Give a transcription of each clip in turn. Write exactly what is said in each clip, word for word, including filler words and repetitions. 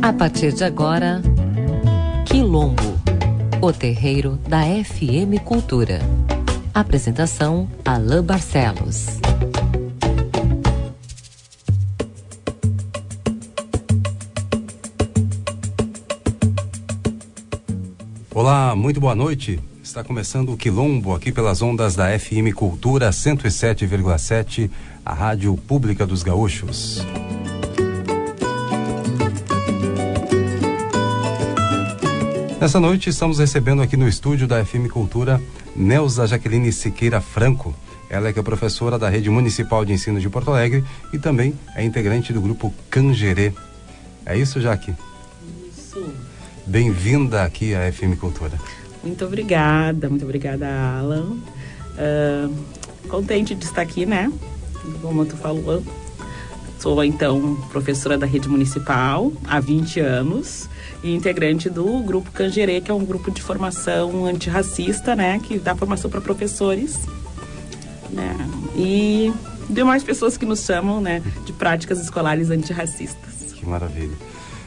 A partir de agora, Quilombo, o terreiro da F M Cultura. Apresentação, Alain Barcelos. Olá, muito boa noite. Está começando o Quilombo aqui pelas ondas da F M Cultura cento e sete vírgula sete, a Rádio Pública dos Gaúchos. Nessa noite estamos recebendo aqui no estúdio da F M Cultura Neuza Jaqueline Siqueira Franco. Ela é que é professora da Rede Municipal de Ensino de Porto Alegre e também é integrante do grupo Cangerê. É isso, Jaque? Isso. Bem-vinda aqui à F M Cultura. Muito obrigada, muito obrigada, Alan. Uh, contente de estar aqui, né? Como tu falou, sou então professora da Rede Municipal há vinte anos e integrante do grupo Cangerê, que é um grupo de formação antirracista, né? Que dá formação para professores, né? E demais pessoas que nos chamam, né? De práticas escolares antirracistas. Que maravilha.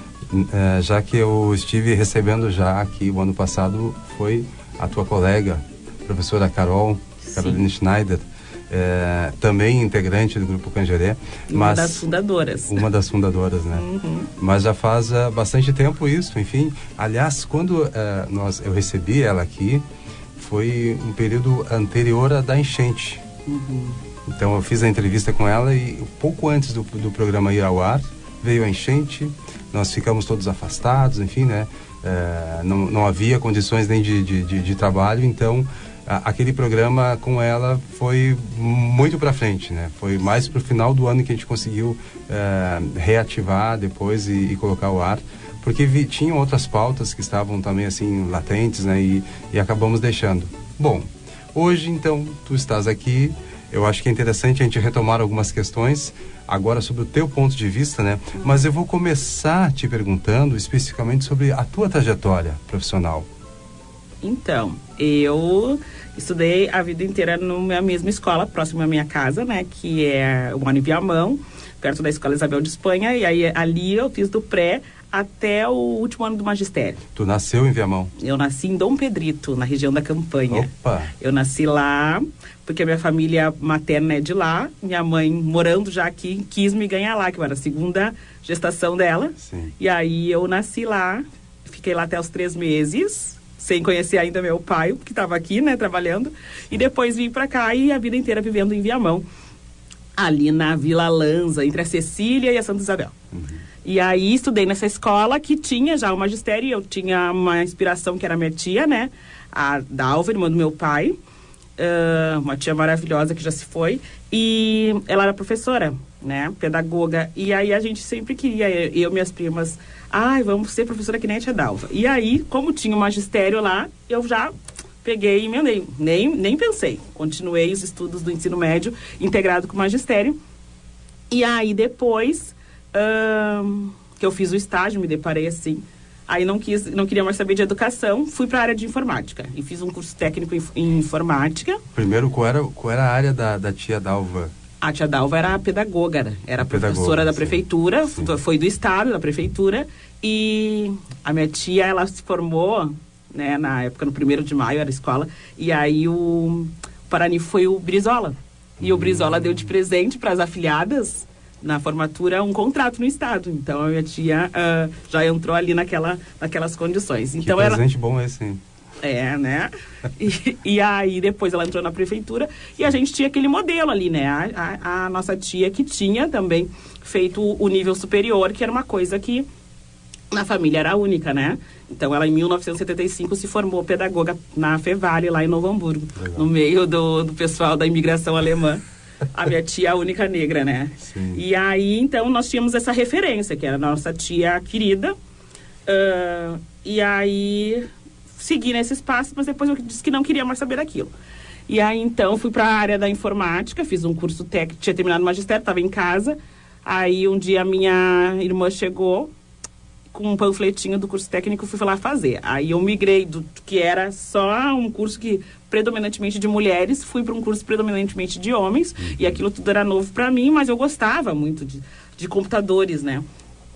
Uh, já que eu estive recebendo já aqui o ano passado, foi a tua colega, professora Carol, Sim. Carolina Schneider, é, também integrante do Grupo Cangerê. Uma mas, das fundadoras. Uma das fundadoras, né? Uhum. Mas já faz uh, bastante tempo isso, enfim. Aliás, quando uh, nós, eu recebi ela aqui, foi um período anterior à da enchente. Uhum. Então eu fiz a entrevista com ela e pouco antes do, do programa ir ao ar, veio a enchente, nós ficamos todos afastados, enfim, né? É, não, não havia condições nem de, de, de, de trabalho, então a, aquele programa com ela foi muito para frente, né? Foi mais para o final do ano que a gente conseguiu é, reativar depois e, e colocar o ar, porque vi, tinham outras pautas que estavam também assim latentes, né? E, e acabamos deixando. Bom, hoje então tu estás aqui. Eu acho que é interessante a gente retomar algumas questões agora sobre o teu ponto de vista, né? Uhum. Mas eu vou começar te perguntando especificamente sobre a tua trajetória profissional. Então, eu estudei a vida inteira na mesma escola, próximo à minha casa, né? Que é o Mano em Viamão, perto da Escola Isabel de Espanha. E aí ali eu fiz do pré até o último ano do magistério. Tu nasceu em Viamão? Eu nasci em Dom Pedrito, na região da Campanha. Opa! Eu nasci lá, porque a minha família materna é de lá. Minha mãe, morando já aqui, quis me ganhar lá, que era a segunda gestação dela. Sim. E aí eu nasci lá, fiquei lá até os três meses, sem conhecer ainda meu pai, que estava aqui, né, trabalhando. E depois vim pra cá e a vida inteira vivendo em Viamão. Ali na Vila Lanza, entre a Cecília e a Santa Isabel. Uhum. E aí estudei nessa escola que tinha já o magistério, eu tinha uma inspiração que era minha tia, né? A Dalva, irmã do meu pai, uh, uma tia maravilhosa que já se foi, e ela era professora, né? Pedagoga, e aí a gente sempre queria, eu e minhas primas, ai, vamos ser professora que nem a tia Dalva. E aí, como tinha o magistério lá, eu já peguei e emendei, nem, nem pensei, continuei os estudos do ensino médio integrado com o magistério, e aí depois... Um, que eu fiz o estágio, me deparei assim, aí não, quis, não queria mais saber de educação, fui para a área de informática e fiz um curso técnico em, em informática. Primeiro, qual era, qual era a área da, da tia Dalva? A tia Dalva era a pedagoga, era a pedagoga, professora da sim. prefeitura, Sim. Foi do estado, da prefeitura, e a minha tia, ela se formou, né, na época, no primeiro de maio, era a escola, e aí o Parani foi o Brizola, e hum. o Brizola deu de presente para as afiliadas na formatura um contrato no estado, então a minha tia uh, já entrou ali naquela, naquelas condições. Então que presente ela... bom esse, hein? É, né? E, e aí depois ela entrou na prefeitura e a gente tinha aquele modelo ali, né? A, a, a nossa tia que tinha também feito o nível superior, que era uma coisa que na família era única, né? Então ela em mil novecentos e setenta e cinco se formou pedagoga na Fevale, lá em Novo Hamburgo. Legal. No meio do, do pessoal da imigração alemã. A minha tia, a única negra, né? Sim. E aí, então, nós tínhamos essa referência, que era a nossa tia querida. Uh, e aí, segui nesse espaço, mas depois eu disse que não queria mais saber daquilo. E aí, então, fui para a área da informática, fiz um curso técnico, tinha terminado o magistério, estava em casa. Aí, um dia, a minha irmã chegou com um panfletinho do curso técnico, fui lá fazer. Aí, eu migrei do que era só um curso que... predominantemente de mulheres, fui para um curso predominantemente de homens, e aquilo tudo era novo para mim, mas eu gostava muito de, de computadores, né?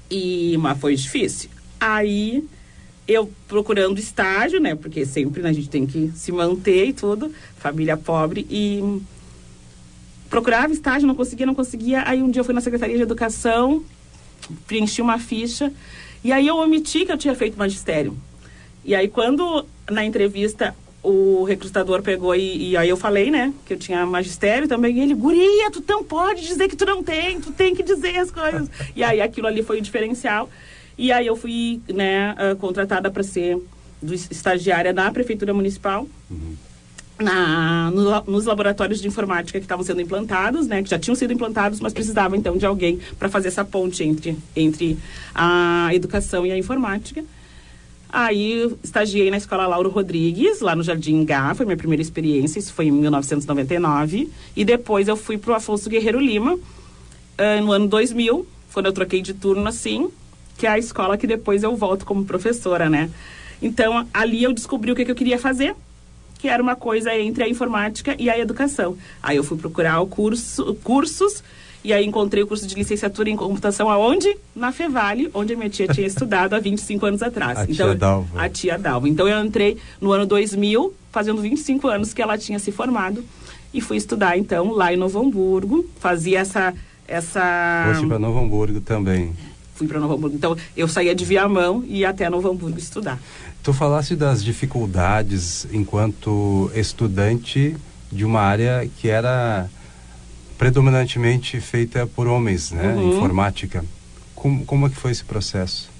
E, mas foi difícil. Aí, eu procurando estágio, né? Porque sempre, né, a gente tem que se manter e tudo. Família pobre. E procurava estágio, não conseguia, não conseguia. Aí, um dia eu fui na Secretaria de Educação, preenchi uma ficha. E aí, eu omiti que eu tinha feito magistério. E aí, quando, na entrevista, o recrutador pegou e, e aí eu falei, né, que eu tinha magistério também, e ele, guria, tu não pode dizer que tu não tem, tu tem que dizer as coisas. E aí, aquilo ali foi o diferencial. E aí, eu fui, né, uh, contratada para ser do, estagiária na Prefeitura Municipal, uhum. na, no, nos laboratórios de informática que estavam sendo implantados, né, que já tinham sido implantados, mas precisava, então, de alguém para fazer essa ponte entre, entre a educação e a informática. Aí, estagiei na Escola Lauro Rodrigues, lá no Jardim Gá, foi minha primeira experiência, isso foi em mil novecentos e noventa e nove. E depois eu fui pro Afonso Guerreiro Lima, uh, no ano dois mil, quando eu troquei de turno, assim, que é a escola que depois eu volto como professora, né? Então, ali eu descobri o que, que eu queria fazer, que era uma coisa entre a informática e a educação. Aí eu fui procurar o curso, cursos, e aí encontrei o curso de licenciatura em computação aonde? Na Fevale, onde a minha tia tinha estudado há vinte e cinco anos atrás. A então, tia Dalva. A tia Dalva. Então eu entrei no ano dois mil, fazendo vinte e cinco anos que ela tinha se formado, e fui estudar então lá em Novo Hamburgo, fazia essa... essa... Foste para Novo Hamburgo também. Fui para Novo Hamburgo. Então eu saía de Viamão e ia até Novo Hamburgo estudar. Tu falaste das dificuldades enquanto estudante de uma área que era predominantemente feita por homens, né? Uhum. Informática. Como, como é que foi esse processo?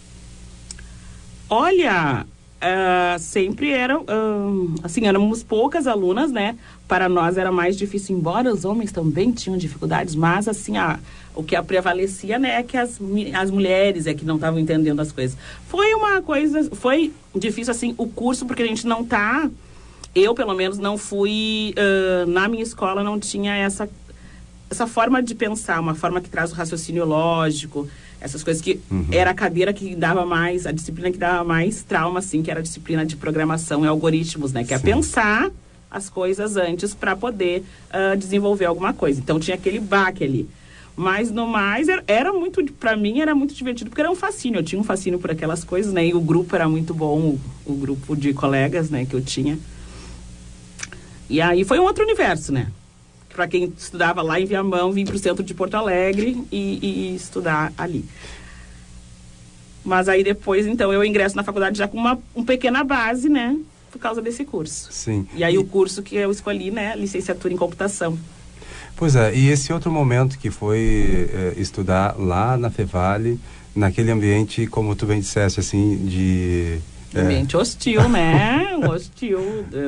Olha, uh, sempre eram, uh, assim, éramos poucas alunas, né? Para nós era mais difícil, embora os homens também tinham dificuldades, mas, assim, a, o que a prevalecia, né, é que as, as mulheres é que não estavam entendendo as coisas. Foi uma coisa, foi difícil, assim, o curso, porque a gente não tá, eu, pelo menos, não fui, uh, na minha escola não tinha essa essa forma de pensar, uma forma que traz o raciocínio lógico, essas coisas que uhum. era a cadeira que dava mais, a disciplina que dava mais trauma, assim, que era a disciplina de programação e algoritmos, né? Que é Sim. pensar as coisas antes para poder uh, desenvolver alguma coisa. Então, tinha aquele baque ali. Mas, no mais, era, era muito, para mim, era muito divertido, porque era um fascínio. Eu tinha um fascínio por aquelas coisas, né? E o grupo era muito bom, o, o grupo de colegas, né, que eu tinha. E aí, foi um outro universo, né? Para quem estudava lá em Viamão, vim para o centro de Porto Alegre e, e estudar ali. Mas aí depois, então, eu ingresso na faculdade já com uma, uma pequena base, né? Por causa desse curso. Sim. E aí e... o curso que eu escolhi, né? Licenciatura em computação. Pois é, e esse outro momento que foi é, estudar lá na Fevale, naquele ambiente, como tu bem disseste, assim, de... É... Ambiente hostil, né? hostil.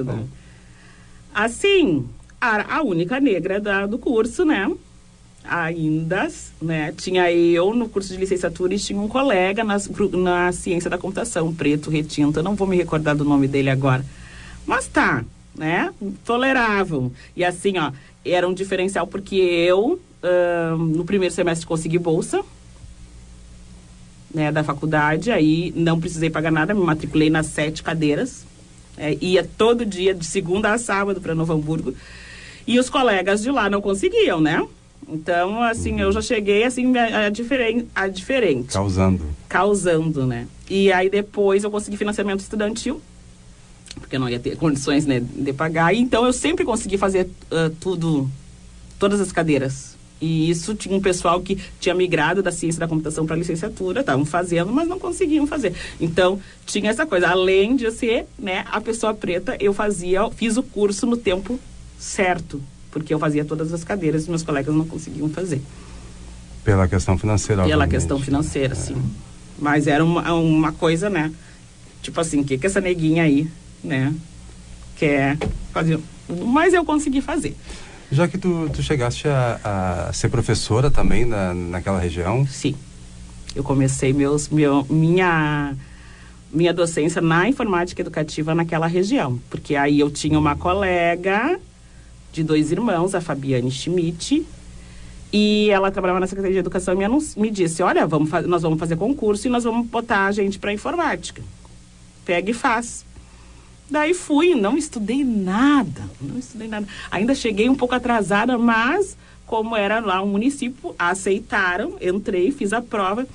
Assim... a única negra da, do curso, né? Ainda, né? Tinha eu no curso de licenciatura e tinha um colega nas, na ciência da computação, preto, retinto, eu não vou me recordar do nome dele agora. Mas tá, né? Tolerável. E assim, ó, era um diferencial porque eu, uh, no primeiro semestre, consegui bolsa, né? Da faculdade, aí não precisei pagar nada, me matriculei nas sete cadeiras, é, ia todo dia, de segunda a sábado, para Novo Hamburgo. E os colegas de lá não conseguiam, né? Então, assim, uhum. eu já cheguei, assim, a, a, diferen, a diferente. Causando. Causando, né? E aí, depois, eu consegui financiamento estudantil, porque eu não ia ter condições, né, de pagar. E, então, eu sempre consegui fazer uh, tudo, todas as cadeiras. E isso tinha um pessoal que tinha migrado da ciência da computação para a licenciatura, estavam fazendo, mas não conseguiam fazer. Então, tinha essa coisa. Além de ser, né, a pessoa preta, eu fazia, fiz o curso no tempo certo, porque eu fazia todas as cadeiras e meus colegas não conseguiam fazer. Pela questão financeira, Pela obviamente. questão financeira, é. sim. Mas era uma, uma coisa, né? Tipo assim, o que que essa neguinha aí, né, quer fazer? Mas eu consegui fazer. Já que tu, tu chegaste a, a ser professora também na, naquela região? Sim. Eu comecei meus, meu, minha... minha docência na informática educativa naquela região, porque aí eu tinha uma colega de dois irmãos, a Fabiane Schmidt, e ela trabalhava na Secretaria de Educação e me, anunci, me disse, olha, vamos nós vamos fazer concurso e nós vamos botar a gente para informática. Pega e faz. Daí fui, não estudei nada, não estudei nada. Ainda cheguei um pouco atrasada, mas como era lá um município, aceitaram, entrei, fiz a prova.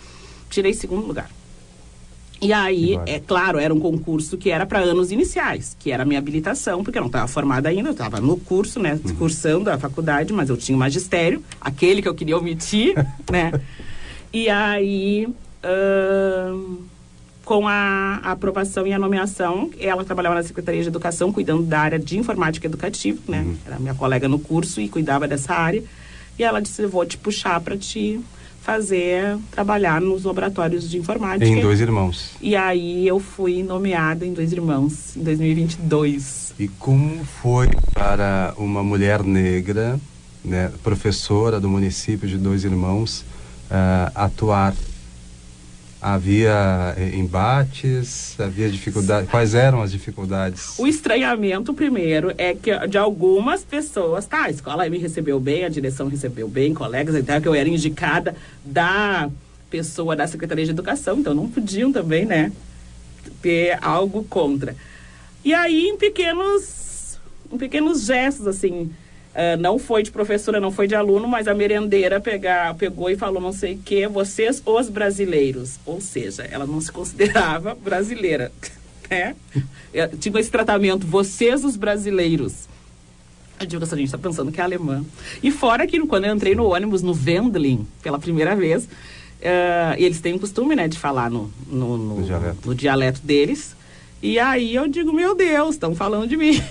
tirei segundo lugar. E aí, Igual. é claro, era um concurso que era para anos iniciais, que era a minha habilitação, porque eu não estava formada ainda, eu estava no curso, né, uhum. cursando a faculdade, mas eu tinha o magistério, aquele que eu queria omitir, né? E aí, uh, com a, a aprovação e a nomeação, ela trabalhava na Secretaria de Educação, cuidando da área de informática educativa, né? Uhum. Era minha colega no curso e cuidava dessa área. E ela disse, eu vou te puxar para te fazer, trabalhar nos laboratórios de informática. Em Dois Irmãos. E aí eu fui nomeada em Dois Irmãos, em dois mil e vinte e dois. E como foi para uma mulher negra, né, professora do município de Dois Irmãos, uh, atuar? Havia embates? Havia dificuldades? Quais eram as dificuldades? O estranhamento, primeiro, é que de algumas pessoas, tá, a escola me recebeu bem, a direção recebeu bem, colegas, até que eu era indicada da pessoa da Secretaria de Educação, então não podiam também, né, ter algo contra. E aí, em pequenos, em pequenos gestos, assim, Uh, não foi de professora, não foi de aluno, mas a merendeira pegar, pegou e falou não sei o que, vocês os brasileiros. Ou seja, ela não se considerava brasileira, né? Tinha esse tratamento, vocês os brasileiros. Eu digo, essa gente está pensando que é alemã. E fora que quando eu entrei no ônibus, no Wendling, pela primeira vez, uh, e eles têm o costume, né, de falar no, no, no, no, dialeto. no dialeto deles. E aí eu digo, meu Deus, estão falando de mim.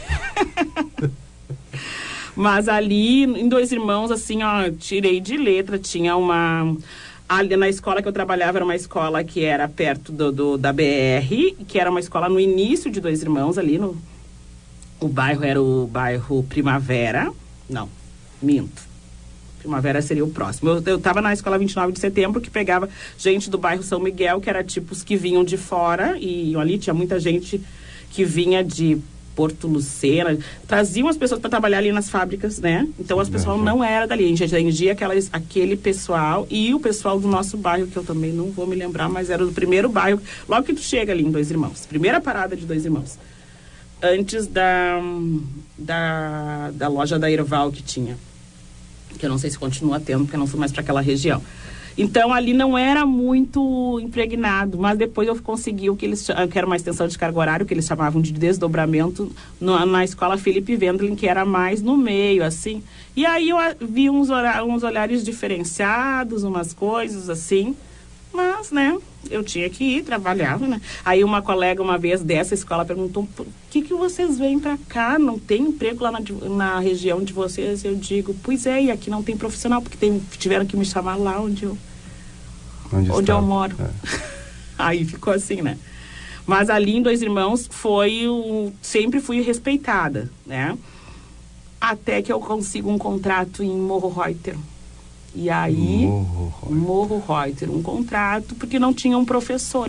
Mas ali, em Dois Irmãos, assim, ó, tirei de letra, tinha uma... Ali na escola que eu trabalhava, era uma escola que era perto do, do, da B R, que era uma escola no início de Dois Irmãos, ali no... O bairro era o bairro Primavera. Não, minto. Primavera seria o próximo. Eu, eu tava na escola vinte e nove de setembro, que pegava gente do bairro São Miguel, que era tipo os que vinham de fora, e ali tinha muita gente que vinha de Porto Lucena, traziam as pessoas para trabalhar ali nas fábricas, né? Então as pessoas não era dali, a gente atendia aquelas, aquele pessoal e o pessoal do nosso bairro, que eu também não vou me lembrar, mas era do primeiro bairro, logo que tu chega ali em Dois Irmãos, primeira parada de Dois Irmãos, antes da, da, da loja da Erval que tinha, que eu não sei se continua tendo, porque eu não fui mais para aquela região. Então, ali não era muito impregnado, mas depois eu consegui o que eles, que era uma extensão de carga horária, que eles chamavam de desdobramento, no, na escola Felipe Wendling, que era mais no meio, assim. E aí eu vi uns, uns olhares diferenciados, umas coisas assim, mas, né, eu tinha que ir, trabalhava, né. Aí uma colega, uma vez dessa escola, perguntou, por que que vocês vêm pra cá? Não tem emprego lá na, na região de vocês? Eu digo, pois é, e aqui não tem profissional, porque tem, tiveram que me chamar lá onde eu, onde onde eu moro. É. Aí ficou assim, né. Mas ali em Dois Irmãos foi o, sempre fui respeitada, né. Até que eu consigo um contrato em Morro Reuter. E aí, Morro Reuter. Morro Reuter, um contrato, porque não tinha um professor.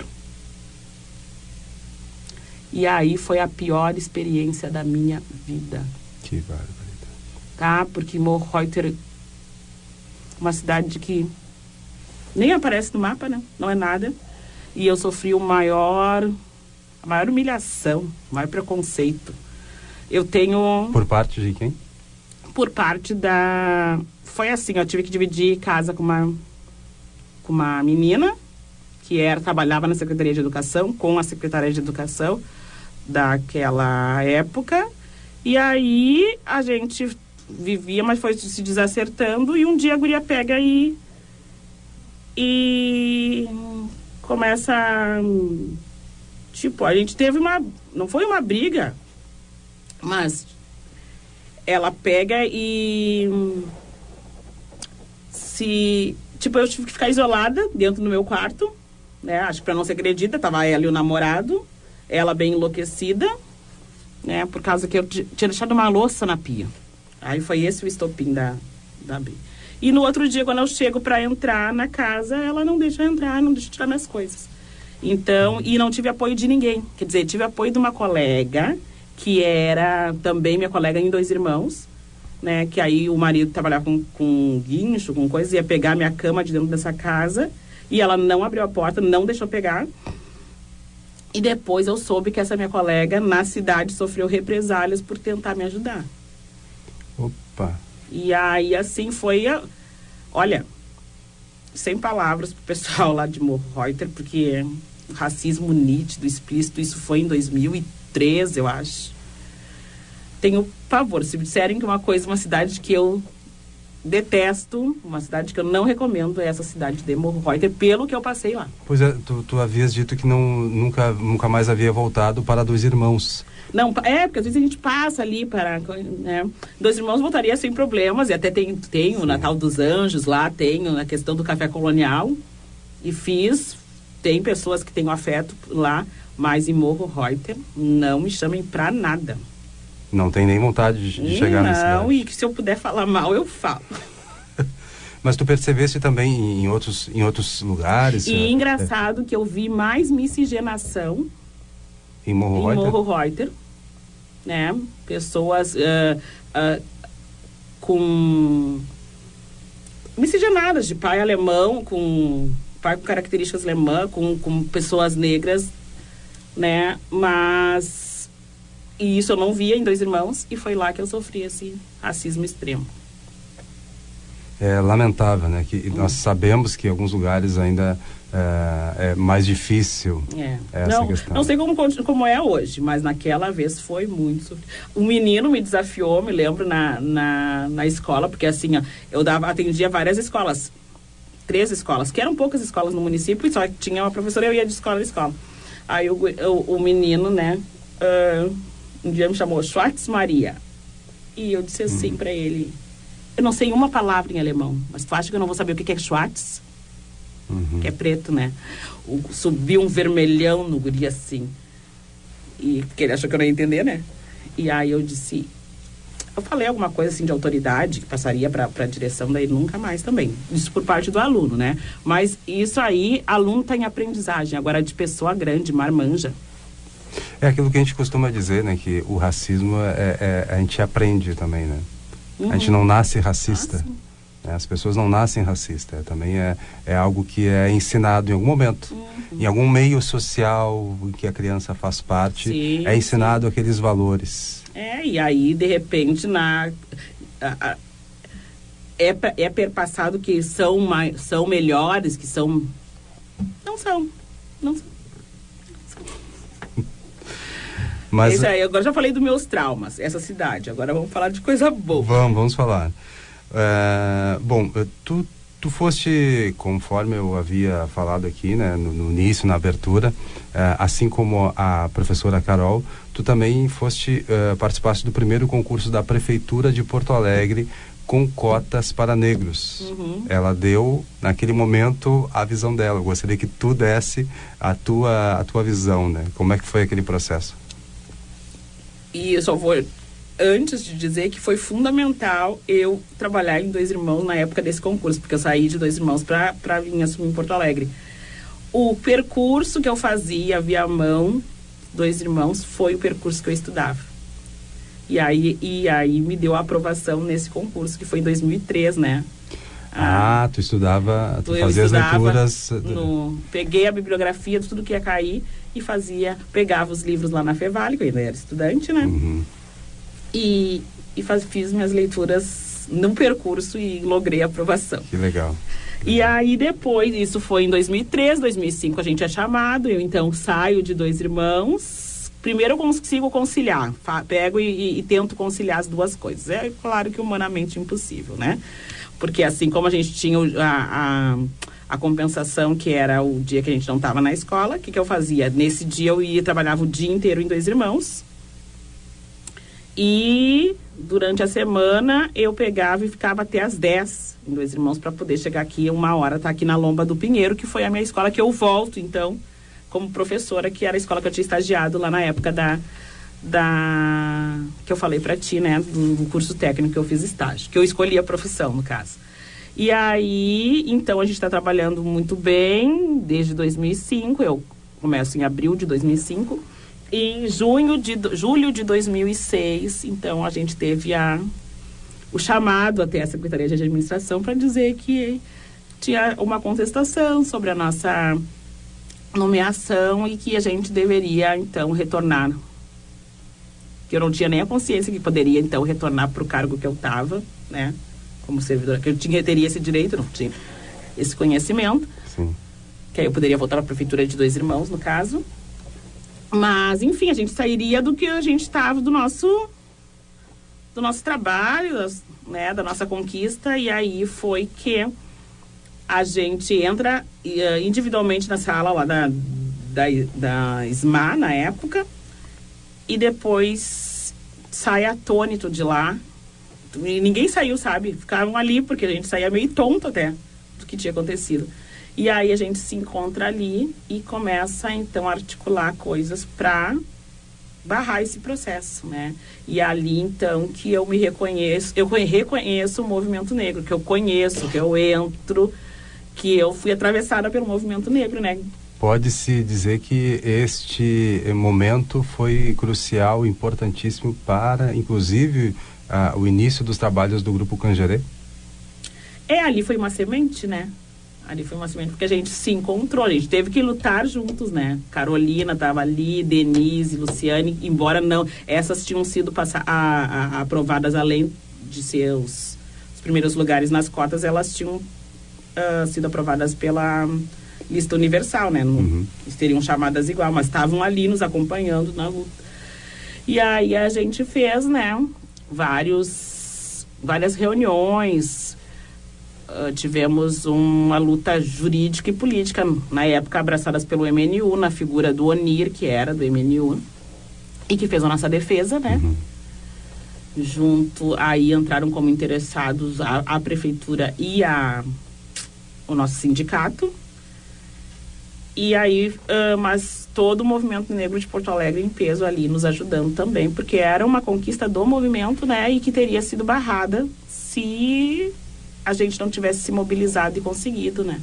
E aí foi a pior experiência da minha vida. Que barbaridade. Tá? Porque Morro Reuter, uma cidade que nem aparece no mapa, né? Não é nada. E eu sofri o maior, a maior humilhação, o maior preconceito. Eu tenho... Por parte de quem? Por parte da... Foi assim, eu tive que dividir casa com uma, com uma menina que era, trabalhava na Secretaria de Educação, com a Secretaria de Educação daquela época. E aí a gente vivia, mas foi se desacertando. E um dia a guria pega e, e começa... Tipo, a gente teve uma... Não foi uma briga, mas ela pega e... Se, tipo, eu tive que ficar isolada dentro do meu quarto, né? Acho que pra não ser agredida, tava ela e o namorado, ela bem enlouquecida, né? Por causa que eu tinha deixado uma louça na pia. Aí foi esse o estopim da, da briga. E no outro dia, quando eu chego pra entrar na casa, ela não deixa eu entrar, não deixa eu tirar minhas coisas. Então, e não tive apoio de ninguém. Quer dizer, tive apoio de uma colega, que era também minha colega em Dois Irmãos, né, que aí o marido trabalhava com, com guincho, com coisa, ia pegar minha cama de dentro dessa casa, e ela não abriu a porta, não deixou pegar. E depois eu soube que essa minha colega, na cidade, sofreu represálias por tentar me ajudar. Opa! E aí, assim, foi... A... Olha, sem palavras pro pessoal lá de Morro Reuter, porque o racismo nítido, explícito, isso foi em dois mil e treze, eu acho. Tenho pavor. Se me disserem que uma coisa, uma cidade que eu detesto, uma cidade que eu não recomendo, é essa cidade de Morro Reuter, pelo que eu passei lá. Pois é, tu, tu havias dito que não, nunca, nunca mais havia voltado para Dois Irmãos. Não, é, porque às vezes a gente passa ali para... Né? Dois Irmãos voltaria sem problemas, e até tem, tem o Natal dos Anjos lá, tem a questão do café colonial, e fiz, tem pessoas que têm o afeto lá, mas em Morro Reuter não me chamem pra nada. Não tem nem vontade de, de chegar nesse lugar. Não, e que se eu puder falar mal, eu falo. Mas tu percebeste também em outros, em outros lugares? E é, engraçado é. que eu vi mais miscigenação em Morro Reuter, em Morro Reuter, né? Pessoas uh, uh, com miscigenadas, de pai alemão, com pai com características alemãs, com, com pessoas negras, né? Mas e isso eu não via em Dois Irmãos, e foi lá que eu sofri esse racismo extremo. É lamentável, né? Que hum. nós sabemos que em alguns lugares ainda é, é mais difícil é. essa não, questão. Não sei como, como é hoje, mas naquela vez foi muito sofrido. Um menino me desafiou, me lembro, na, na, na escola, porque assim, ó, eu dava, atendia várias escolas, três escolas, que eram poucas escolas no município, e só tinha uma professora, eu ia de escola em escola. Aí o, o, o menino, né, uh, um dia me chamou Schwartz Maria, e eu disse assim hum. pra ele: eu não sei uma palavra em alemão, mas tu acha que eu não vou saber o que é Schwartz? Uhum. Que é preto, né? O, subiu um vermelhão no guri assim. E porque ele achou que eu não ia entender, né? E aí eu disse... Eu falei alguma coisa assim de autoridade que passaria para a direção, daí nunca mais também. Isso por parte do aluno, né? Mas isso aí, aluno tá em aprendizagem. Agora, de pessoa grande, marmanja. É aquilo que a gente costuma dizer, né? Que o racismo, é, é, a gente aprende também, né? Uhum. A gente não nasce racista. Ah, né? As pessoas não nascem racistas. Também é, é algo que é ensinado em algum momento. Uhum. Em algum meio social em que a criança faz parte, sim, é ensinado sim. aqueles valores. É, e aí, de repente, na, a, a, é, é perpassado que são, mais, são melhores, que são... Não são. Não são. Mas, isso aí, agora já falei dos meus traumas, essa cidade. Agora vamos falar de coisa boa. Vamos, vamos falar. É, bom, tu, tu foste, conforme eu havia falado aqui, né, no, no início, na abertura, é, assim como a professora Carol, tu também foste, é, participaste do primeiro concurso da Prefeitura de Porto Alegre com cotas para negros. Uhum. Ela deu, naquele momento, a visão dela. Eu gostaria que tu desse a tua, a tua visão, né? Como é que foi aquele processo? E eu só vou, antes de dizer que foi fundamental eu trabalhar em Dois Irmãos na época desse concurso, porque eu saí de Dois Irmãos para vir assumir em Porto Alegre. O percurso que eu fazia via mão, Dois Irmãos, foi o percurso que eu estudava. E aí, e aí me deu a aprovação nesse concurso, que foi em dois mil e três, né? Ah, ah tu estudava, tu fazia as leituras... No, peguei a bibliografia de tudo que ia cair e fazia, pegava os livros lá na Fevale, que eu ainda era estudante, né? Uhum. E, e faz, fiz minhas leituras no percurso e logrei a aprovação. Que legal. E aí depois, isso foi em dois mil e três, dois mil e cinco a gente é chamado, eu então saio de Dois Irmãos. Primeiro eu consigo conciliar, fa, pego e, e, e tento conciliar as duas coisas. É claro que humanamente impossível, né? Porque assim como a gente tinha a, a, a compensação, que era o dia que a gente não estava na escola, o que, que eu fazia? Nesse dia eu ia, trabalhava o dia inteiro em Dois Irmãos. E durante a semana eu pegava e ficava até às dez em Dois Irmãos para poder chegar aqui uma hora, tá aqui na Lomba do Pinheiro, que foi a minha escola que eu volto, então, como professora, que era a escola que eu tinha estagiado lá na época da... da que eu falei pra ti, né, do, do curso técnico que eu fiz estágio, que eu escolhi a profissão, no caso. E aí, então, a gente está trabalhando muito bem desde dois mil e cinco, eu começo em abril de dois mil e cinco, e em junho de, julho de dois mil e seis, então, a gente teve a, o chamado até a Secretaria de Administração para dizer que tinha uma contestação sobre a nossa nomeação e que a gente deveria, então, retornar. Que eu não tinha nem a consciência que poderia, então, retornar para o cargo que eu estava, né? Como servidora, que eu tinha, teria esse direito, não tinha. esse conhecimento. Sim. Que aí eu poderia voltar para a prefeitura de Dois Irmãos, no caso. Mas, enfim, a gente sairia do que a gente estava, do nosso, do nosso trabalho, né, da nossa conquista, e aí foi que a gente entra uh, individualmente na sala lá da, da, da S M A, na época, e depois sai atônito de lá. E ninguém saiu, sabe? Ficavam ali, porque a gente saía meio tonto até do que tinha acontecido. E aí a gente se encontra ali e começa, então, a articular coisas para barrar esse processo, né? E ali, então, que eu me reconheço, eu reconheço o movimento negro, que eu conheço, que eu entro, que eu fui atravessada pelo movimento negro, né? Pode-se dizer que este momento foi crucial, importantíssimo para, inclusive, uh, o início dos trabalhos do Grupo Cangerê? É, ali foi uma semente, né? Ali foi uma semente porque a gente se encontrou, a gente teve que lutar juntos, né? Carolina estava ali, Denise, Luciane, embora não, essas tinham sido passar, a, a, aprovadas além de ser os, os primeiros lugares nas cotas, elas tinham uh, sido aprovadas pela lista universal, né? No, uhum. Seriam chamadas igual, mas estavam ali nos acompanhando na luta. E aí a gente fez, né? Vários, várias reuniões. Uh, tivemos uma luta jurídica e política, na época abraçadas pelo M N U, na figura do Onir, que era do M N U, e que fez a nossa defesa, né? Uhum. Junto, aí entraram como interessados a, a prefeitura e a, o nosso sindicato. E aí, uh, mas todo o movimento negro de Porto Alegre em peso ali nos ajudando também, porque era uma conquista do movimento, né? E que teria sido barrada se a gente não tivesse se mobilizado e conseguido, né?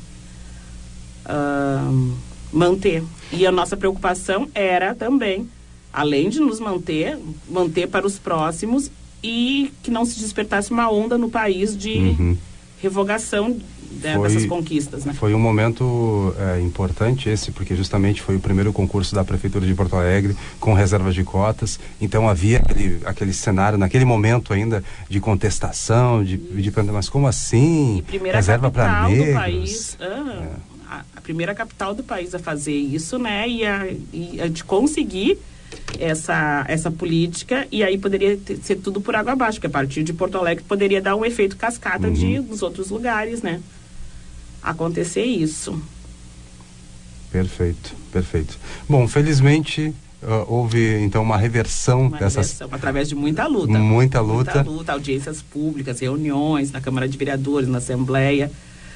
Uh, manter. E a nossa preocupação era também, além de nos manter, manter para os próximos e que não se despertasse uma onda no país de uhum. revogação de, foi, dessas conquistas, né? Foi um momento é, importante esse, porque justamente foi o primeiro concurso da Prefeitura de Porto Alegre com reservas de cotas, então havia aquele, aquele cenário, naquele momento ainda, de contestação, de, de mas como assim? E primeira reserva para negros? Do país, ah, é. a, a primeira capital do país a fazer isso, né? E a, e a de conseguir essa, essa política, e aí poderia ter, ser tudo por água abaixo, porque a partir de Porto Alegre poderia dar um efeito cascata uhum. de, dos outros lugares, né? Acontecer isso. Perfeito, perfeito. Bom, felizmente uh, houve então uma reversão uma dessas... reversão, através de muita luta. Muita luta. Muita luta, audiências públicas, reuniões na Câmara de Vereadores, na Assembleia.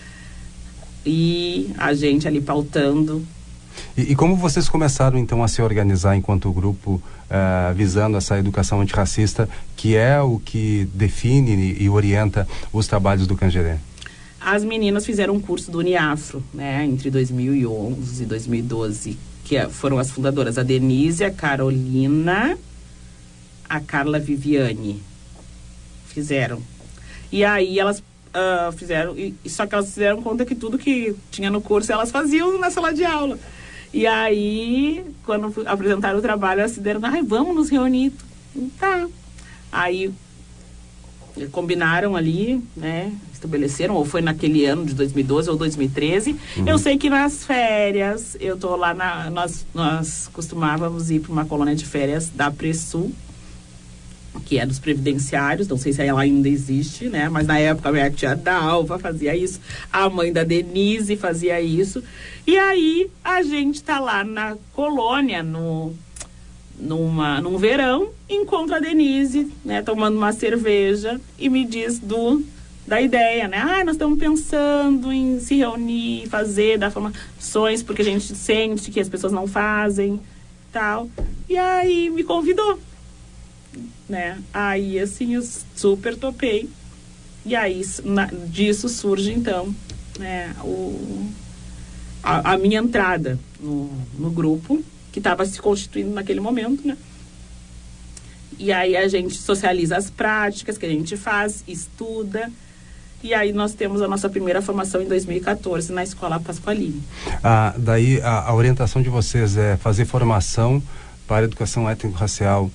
E a gente ali pautando. E, e como vocês começaram então a se organizar enquanto grupo uh, visando essa educação antirracista, que é o que define e orienta os trabalhos do Cangerê? As meninas fizeram um curso do Uniafro, né, entre dois mil e onze e dois mil e doze, que foram as fundadoras, a Denise, a Carolina, a Carla Viviane. Fizeram. E aí elas uh, fizeram, e, só que elas fizeram conta que tudo que tinha no curso elas faziam na sala de aula. E aí, quando apresentaram o trabalho, elas se deram, ai, vamos nos reunir. Tá. Aí combinaram ali, né, estabeleceram, ou foi naquele ano de dois mil e doze ou dois mil e treze. Uhum. Eu sei que nas férias, eu tô lá, na, nós, nós costumávamos ir para uma colônia de férias da Presul, que é dos previdenciários, não sei se ela ainda existe, né, mas na época a minha tia Dalva fazia isso, a mãe da Denise fazia isso, e aí a gente tá lá na colônia, no... Numa, num verão, encontro a Denise, né, tomando uma cerveja, e me diz do, da ideia, né? Ah, nós estamos pensando em se reunir, fazer, dar formações, porque a gente sente que as pessoas não fazem, tal. E aí me convidou, né? Aí, assim, eu super topei. E aí, na, disso surge, então, né, o, a, a minha entrada no, no grupo, que estava se constituindo naquele momento, né? E aí a gente socializa as práticas que a gente faz, estuda, e aí nós temos a nossa primeira formação em dois mil e quatorze na Escola Pasqualini. Ah, daí a, a orientação de vocês é fazer formação para a educação étnico-racial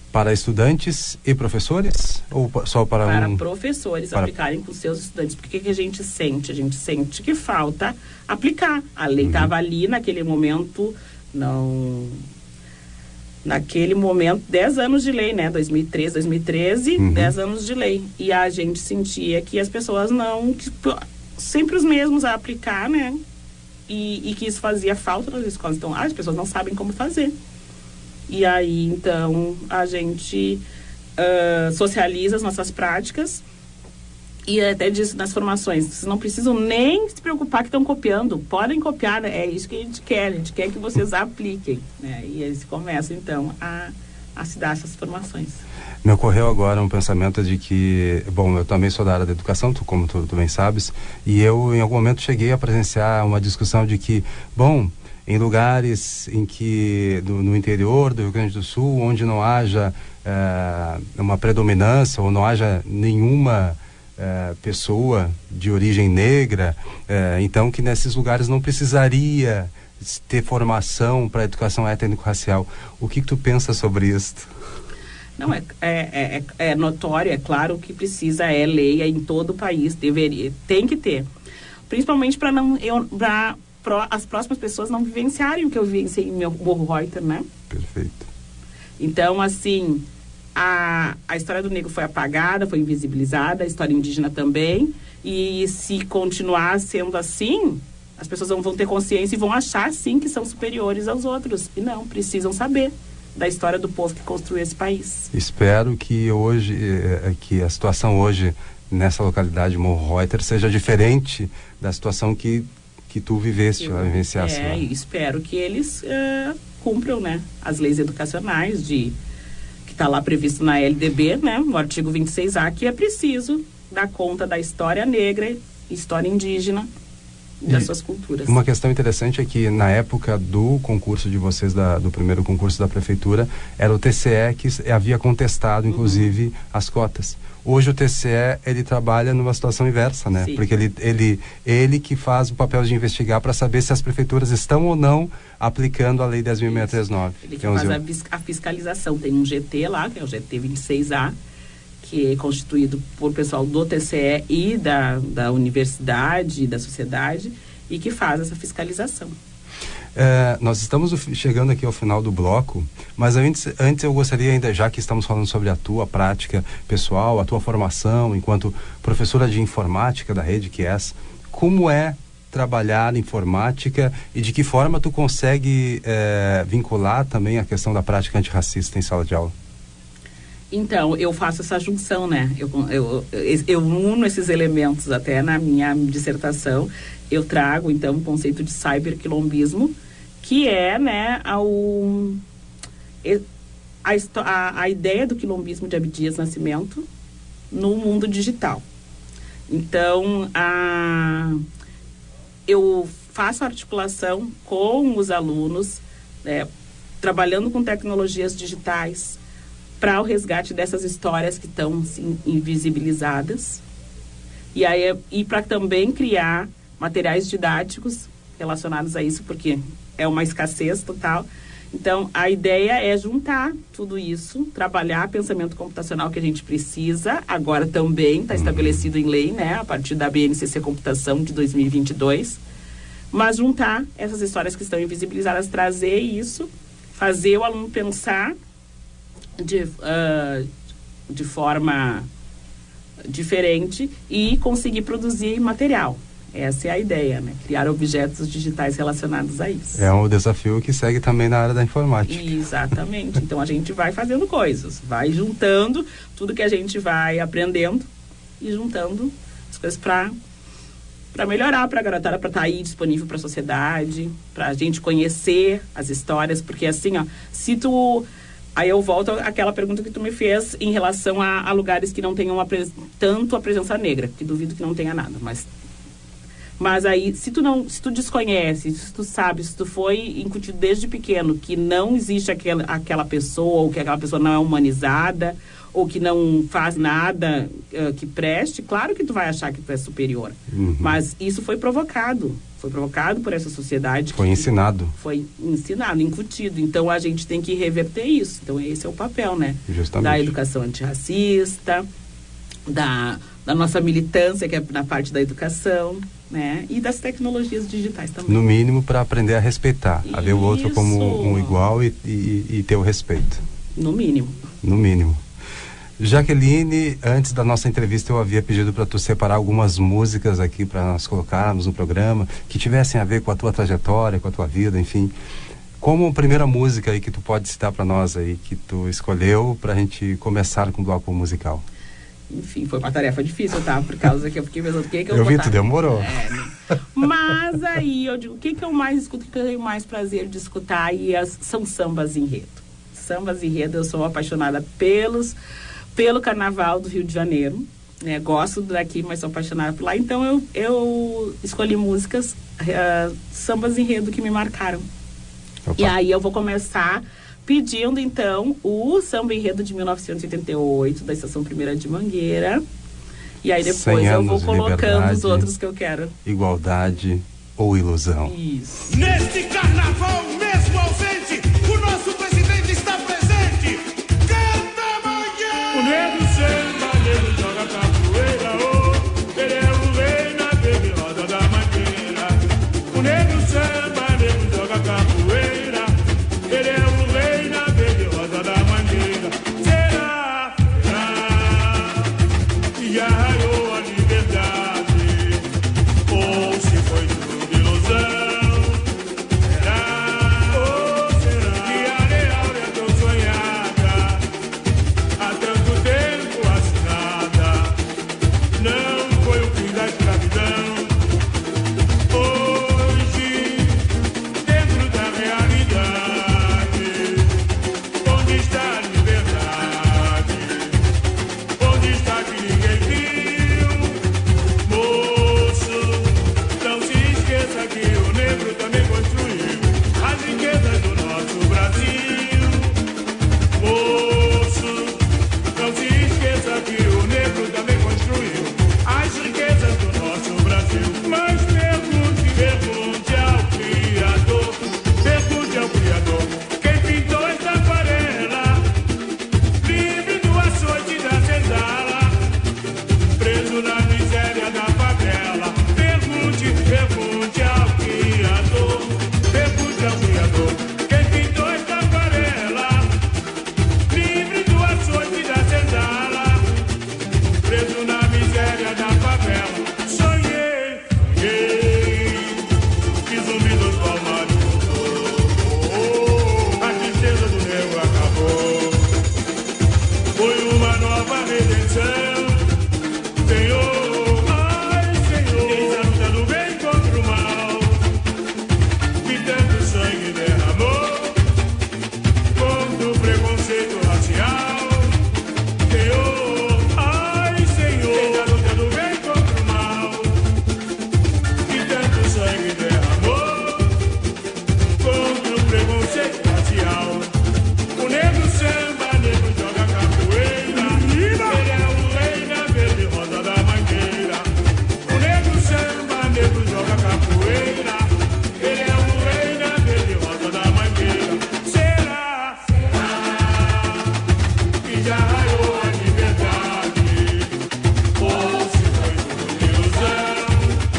para estudantes e professores? Ou só para Para um... professores para... aplicarem com seus estudantes. Porque o que, que a gente sente? A gente sente que falta aplicar. A lei estava uhum. ali naquele momento, não... Naquele momento, dez anos de lei, né? dois mil e treze, dois mil e treze, uhum. dez anos de lei. E a gente sentia que as pessoas não... Que, sempre os mesmos a aplicar, né? E, e que isso fazia falta nas escolas. Então, ah, as pessoas não sabem como fazer. E aí, então, a gente uh, socializa as nossas práticas e até diz nas formações, vocês não precisam nem se preocupar que estão copiando, podem copiar, né? É isso que a gente quer, a gente quer que vocês apliquem, né? E eles começam, então, a, a se dar essas formações. Me ocorreu agora um pensamento de que, bom, eu também sou da área da educação, tu, como tu, tu bem sabes, e eu, em algum momento, cheguei a presenciar uma discussão de que, bom... em lugares em que, no, no interior do Rio Grande do Sul, onde não haja é, uma predominância ou não haja nenhuma é, pessoa de origem negra, é, então que nesses lugares não precisaria ter formação para a educação étnico-racial. O que, que tu pensa sobre isso? Não, é, é, é, é notório, é claro que precisa, é lei em todo o país, deveria, tem que ter. Principalmente para não... Eu, pra, as próximas pessoas não vivenciarem o que eu vivenciei em meu Morro Reuter, né? Perfeito. Então, assim, a, a história do negro foi apagada, foi invisibilizada, a história indígena também, e se continuar sendo assim, as pessoas vão, vão ter consciência e vão achar, sim, que são superiores aos outros. E não, precisam saber da história do povo que construiu esse país. Espero que hoje, que a situação hoje nessa localidade Morro Reuter seja diferente da situação que que tu viveste, eu, lá, vivenciaste é, lá. Espero que eles uh, cumpram, né, as leis educacionais de, que está lá previsto na L D B, né, no artigo vinte e seis A, que é preciso dar conta da história negra, história indígena, das e suas culturas. Uma questão interessante é que na época do concurso de vocês, da, do primeiro concurso da prefeitura, era o T C E que havia contestado, inclusive, uhum. as cotas. Hoje o T C E, ele trabalha numa situação inversa, né? Sim. Porque ele, ele, ele que faz o papel de investigar para saber se as prefeituras estão ou não aplicando a lei dez mil seiscentos e trinta e nove. Ele que faz a, a fiscalização. Tem um G T lá, que é o G T vinte e seis A, que é constituído por pessoal do T C E e da, da universidade e da sociedade, e que faz essa fiscalização. É, nós estamos chegando aqui ao final do bloco, mas antes, antes eu gostaria ainda, já que estamos falando sobre a tua prática pessoal, a tua formação enquanto professora de informática da rede que és, como é trabalhar informática e de que forma tu consegue é, vincular também a questão da prática antirracista em sala de aula? Então, eu faço essa junção, né? Eu, eu, eu, eu uno esses elementos até na minha dissertação. Eu trago, então, o conceito de cyberquilombismo, que é, né, a, o, a, a, a ideia do quilombismo de Abdias Nascimento no mundo digital. Então, a, eu faço articulação com os alunos, né, trabalhando com tecnologias digitais, para o resgate dessas histórias que estão assim, invisibilizadas e, aí, e para também criar materiais didáticos relacionados a isso, porque é uma escassez total. Então, a ideia é juntar tudo isso, trabalhar pensamento computacional que a gente precisa, agora também está estabelecido em lei, né, a partir da B N C C Computação de dois mil e vinte e dois, mas juntar essas histórias que estão invisibilizadas, trazer isso, fazer o aluno pensar De, uh, de forma diferente e conseguir produzir material. Essa é a ideia, né? Criar objetos digitais relacionados a isso. É um desafio que segue também na área da informática. Exatamente. Então a gente vai fazendo coisas, vai juntando tudo que a gente vai aprendendo e juntando as coisas para para melhorar para a garotada, para estar aí disponível para a sociedade, para a gente conhecer as histórias, porque assim, ó, se tu... Aí eu volto àquela pergunta que tu me fez em relação a, a lugares que não tenham a pres, tanto a presença negra, que duvido que não tenha nada, mas... Mas aí, se tu, não, se tu desconhece, se tu sabe, se tu foi incutido desde pequeno que não existe aquela, aquela pessoa, ou que aquela pessoa não é humanizada, ou que não faz nada uh, que preste, claro que tu vai achar que tu é superior. Uhum. Mas isso foi provocado. Foi provocado por essa sociedade. Foi ensinado. Foi ensinado, incutido. Então, a gente tem que reverter isso. Então, esse é o papel, né? Justamente. Da educação antirracista, da, da nossa militância, que é na parte da educação, né? E das tecnologias digitais também. No mínimo, para aprender a respeitar. Isso. A ver o outro como um igual e, e, e ter o respeito. No mínimo. No mínimo. Jaqueline, antes da nossa entrevista eu havia pedido para tu separar algumas músicas aqui para nós colocarmos no programa, que tivessem a ver com a tua trajetória, com a tua vida, enfim. Como a primeira música aí que tu pode citar para nós aí, que tu escolheu para a gente começar com o bloco musical? Enfim, foi uma tarefa difícil, tá? Por causa que eu fiquei pensando, o que que eu Eu vou vi, botar? tu demorou. É, né? Mas aí, eu digo, o que que eu mais escuto, o que eu tenho mais prazer de escutar, e as, são sambas enredo. Sambas enredo, eu sou apaixonada pelos... pelo Carnaval do Rio de Janeiro, né? Gosto daqui, mas sou apaixonada por lá. Então eu, eu escolhi músicas, uh, sambas enredo que me marcaram. Opa. E aí eu vou começar pedindo então o samba enredo de mil novecentos e oitenta e oito, da Estação Primeira de Mangueira. E aí depois eu vou colocando os outros que eu quero. Igualdade ou ilusão. Isso. Neste carnaval mesmo ausente, o nosso presidente está presente. O negro samba, negro joga capoeira, oh, ele é o rei na bebê roda da mangueira. O negro samba, negro joga capoeira, ele é o rei na bebê roda da mangueira. Será, será, que arraiou a liberdade, ou se foi tudo ilusão? Será, ou será, que a real é tão sonhada, há tanto tempo assinada, não foi o fim da escravidão. Hoje, dentro da realidade, onde está a liberdade? Onde está que ninguém viu? Moço, não se esqueça que o negro também construiu as riquezas do nosso Brasil. Moço, não se esqueça que o negro também construiu as riquezas do nosso Brasil. Mas pergunte, pergunte ao Criador, pergunte ao Criador, quem pintou essa aquarela, livre do açoite da senzala, preso na miséria da favela. Pergunte, pergunte ao Criador, pergunte ao Criador, quem pintou essa aquarela, livre do açoite da senzala, preso na miséria da favela. Sonhei, sonhei, que zumbi dos palmares voltou, a tristeza do negro acabou, foi uma nova redenção. Senhor, ai Senhor, quem está lutando bem contra o mal, que tanto sangue derramou contra o preconceito racial. Senhor, ai Senhor, quem está lutando bem contra o mal, que tanto sangue derramou contra o preconceito racial. O negro samba, negro joga capoeira, ele é o rei na verde roda da mangueira. O negro samba, negro joga capoeira, ele é o rei na verde roda da mangueira. Será, será, que já raiou a liberdade, ou se foi tudo ilusão?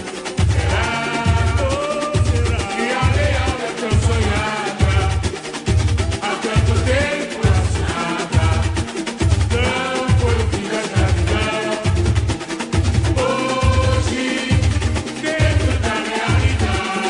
Será, ou será, que a real é tão sonhada, há tanto tempo assinada, não foi o fim da escravidão. Hoje, dentro da realidade,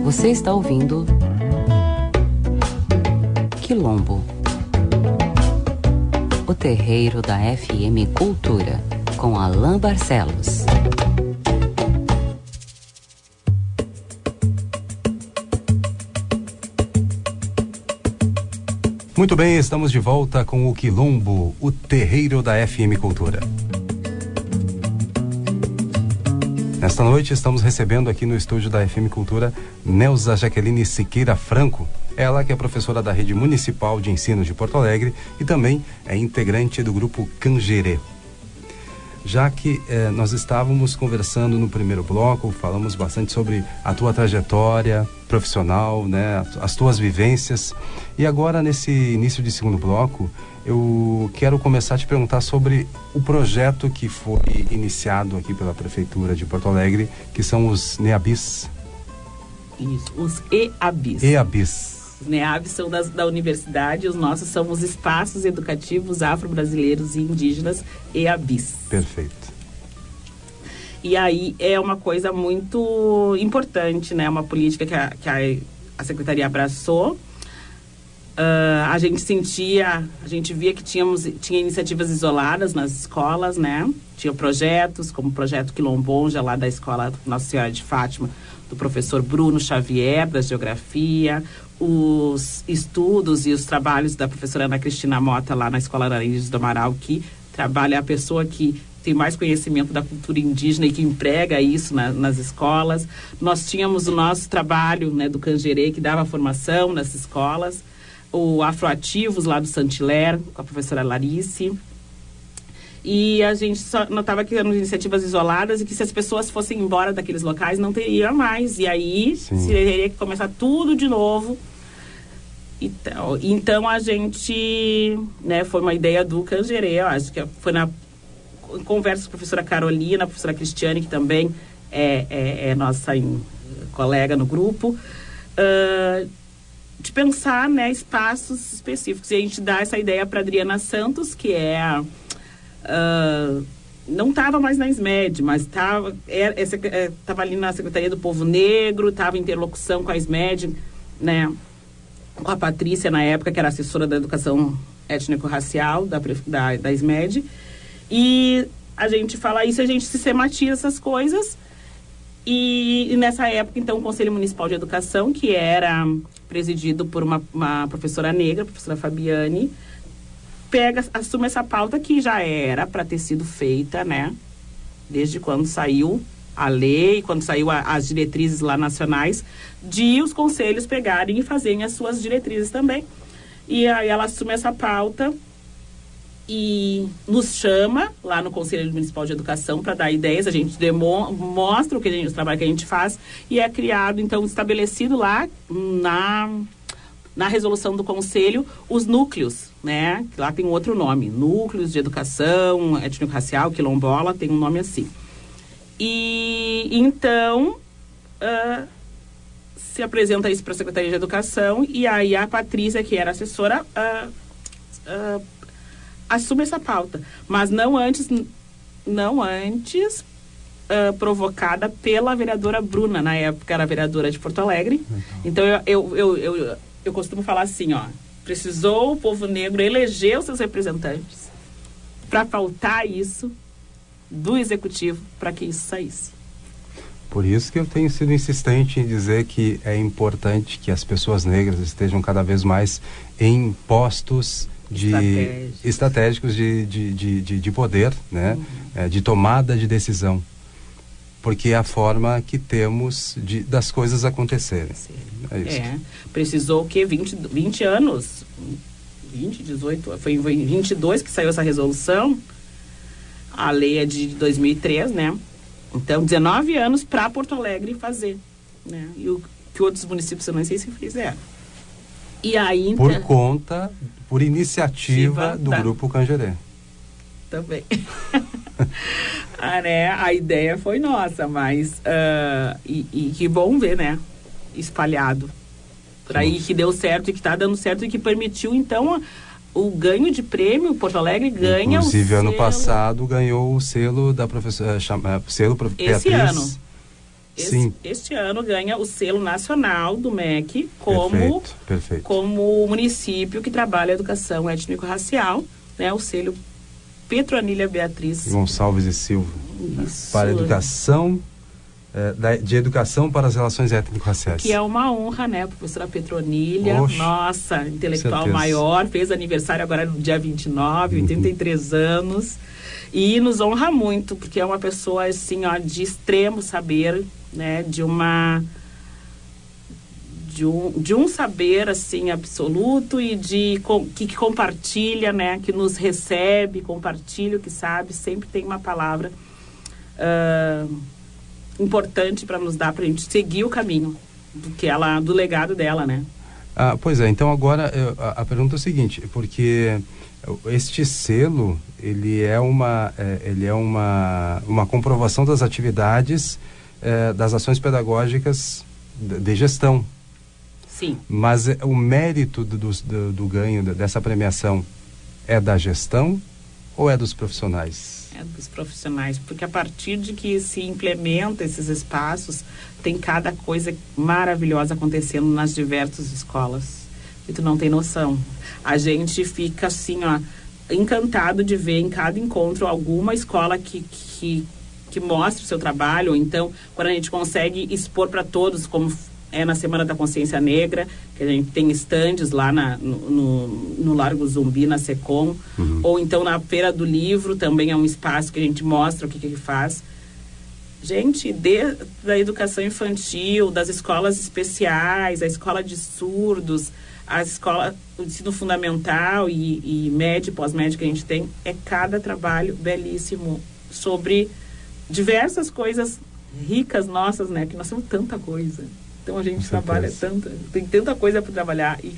Você está ouvindo Quilombo, o terreiro da F M Cultura, com Alain Barcelos. Muito bem, estamos de volta com o Quilombo, o terreiro da F M Cultura. Nesta noite estamos recebendo aqui no estúdio da F M Cultura Neuza Jaqueline Siqueira Franco. Ela que é professora da Rede Municipal de Ensino de Porto Alegre e também é integrante do grupo Cangerê. Já que eh, nós estávamos conversando no primeiro bloco, falamos bastante sobre a tua trajetória profissional, né, as tuas vivências. E agora, nesse início de segundo bloco, eu quero começar a te perguntar sobre o projeto que foi iniciado aqui pela Prefeitura de Porto Alegre, que são os NEABIs. Isso, os EABIs. EABIs. Os NEABIs são das, da universidade, os nossos são os espaços educativos afro-brasileiros e indígenas EABIs. Perfeito. E aí é uma coisa muito importante, né? Uma política que a, que a, a Secretaria abraçou. Uh, a gente sentia, a gente via que tínhamos, tinha iniciativas isoladas nas escolas, né? Tinha projetos, como o projeto Quilombonja, lá da Escola Nossa Senhora de Fátima, do professor Bruno Xavier, da Geografia, os estudos e os trabalhos da professora Ana Cristina Mota, lá na Escola Laranjeiras do Amaral, que trabalha a pessoa que tem mais conhecimento da cultura indígena e que emprega isso na, nas escolas. Nós tínhamos o nosso trabalho, né, do Cangerê, que dava formação nas escolas, o Afroativos lá do Saint-Hilaire, com a professora Larice. E a gente só notava que eram iniciativas isoladas e que se as pessoas fossem embora daqueles locais não teria mais. E aí Sim. se teria que começar tudo de novo. Então, então a gente, né, foi uma ideia do Cangerê, eu acho que foi na conversa com a professora Carolina, a professora Cristiane, que também é, é, é nossa em, colega no grupo, uh, de pensar, né, espaços específicos. E a gente dá essa ideia para Adriana Santos, que é a, uh, não estava mais na SMED, mas estava é, é, ali na Secretaria do Povo Negro, estava em interlocução com a SMED, né, com a Patrícia, na época, que era assessora da Educação Étnico-Racial da, da, da SMED. E a gente fala isso, a gente sistematiza essas coisas. E, e nessa época, então, o Conselho Municipal de Educação, que era presidido por uma, uma professora negra, a professora Fabiane, pega, assume essa pauta que já era para ter sido feita, né? Desde quando saiu a lei, quando saiu a, as diretrizes lá nacionais, de os conselhos pegarem e fazerem as suas diretrizes também. E aí ela assume essa pauta e nos chama lá no Conselho Municipal de Educação para dar ideias. A gente demo, mostra o, que a gente, o trabalho que a gente faz e é criado, então, estabelecido lá na, na resolução do Conselho os núcleos, né? Lá tem um outro nome, núcleos de educação étnico-racial, quilombola, tem um nome assim. E então uh, se apresenta isso para a Secretaria de Educação e aí a Patrícia, que era assessora, uh, uh, assume essa pauta, mas não antes, não antes uh, provocada pela vereadora Bruna, na época era vereadora de Porto Alegre. Então eu, eu, eu, eu, eu costumo falar assim, ó, precisou o povo negro eleger os seus representantes para pautar isso do executivo para que isso saísse. Por isso que eu tenho sido insistente em dizer que é importante que as pessoas negras estejam cada vez mais em postos de estratégicos, estratégicos de, de, de, de, de poder, né? Uhum. É, de tomada de decisão, porque é a forma que temos de, das coisas acontecerem. É, isso. É, precisou o quê? vinte, vinte anos? vinte, dezoito, foi em vinte e dois que saiu essa resolução. A lei é de dois mil e três, né? Então, dezenove anos para Porto Alegre fazer, né? E o que outros municípios eu não sei se fizeram. E aí, por então, conta, por iniciativa do da... Grupo Cangerê. Também. ah, né? A ideia foi nossa, mas uh, e, e que bom ver, né? Espalhado. Por aí que deu certo e que está dando certo e que permitiu, então, o ganho de prêmio. Porto Alegre ganha Inclusive, o ano selo... passado ganhou o selo da professora, chama, selo Esse Beatriz. ano. esse, Sim. este ano ganha o selo nacional do M E C como, Perfeito, perfeito. como município que trabalha a educação étnico-racial, né? O selo Petronilha Beatriz Gonçalves e Silva. Isso. Para a educação, é, da, de educação para as relações étnico-raciais. Que é uma honra, né? A professora Petronilha, Oxe, nossa, intelectual certeza. maior, fez aniversário agora no dia vinte e nove, oitenta e três anos. E nos honra muito, porque é uma pessoa, assim, ó, de extremo saber, né? De uma... De um, de um saber, assim, absoluto e de com, que, que compartilha, né? Que nos recebe, compartilha o que sabe, sempre tem uma palavra uh, importante para nos dar, para a gente seguir o caminho do, que ela, do legado dela, né? Ah, pois é, então agora eu, a, a pergunta é o seguinte, porque este selo, ele é uma, é, ele é uma, uma comprovação das atividades, é, das ações pedagógicas de, de gestão. Sim. Mas é, o mérito do, do, do ganho dessa premiação é da gestão ou é dos profissionais? É dos profissionais, porque a partir de que se implementa esses espaços, tem cada coisa maravilhosa acontecendo nas diversas escolas. E tu não tem noção. A gente fica assim, ó, encantado de ver em cada encontro alguma escola que, que, que mostra o seu trabalho. Ou então, quando a gente consegue expor para todos, como é na Semana da Consciência Negra, que a gente tem estandes lá na, no, no, no Largo Zumbi, na SECOM, uhum. Ou então na Feira do Livro, também é um espaço que a gente mostra o que, que ele faz. Gente, de, da educação infantil, das escolas especiais, a escola de surdos, a escola, o ensino fundamental e, e médio, pós-médio que a gente tem, é cada trabalho belíssimo sobre diversas coisas ricas nossas, né? Que nós temos tanta coisa. Então a gente trabalha tanta, tem tanta coisa para trabalhar e